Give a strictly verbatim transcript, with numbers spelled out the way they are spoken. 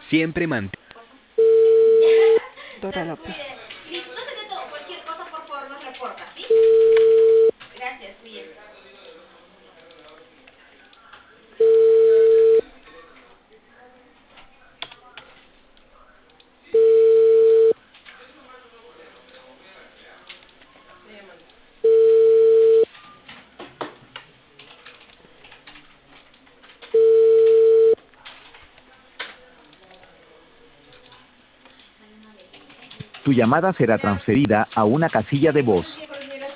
Siempre mantén. Dora López. Listo, no sería todo. Cualquier cosa, por favor, nos reporta, ¿sí? Gracias, cuídense. Tu llamada será transferida a una casilla de voz.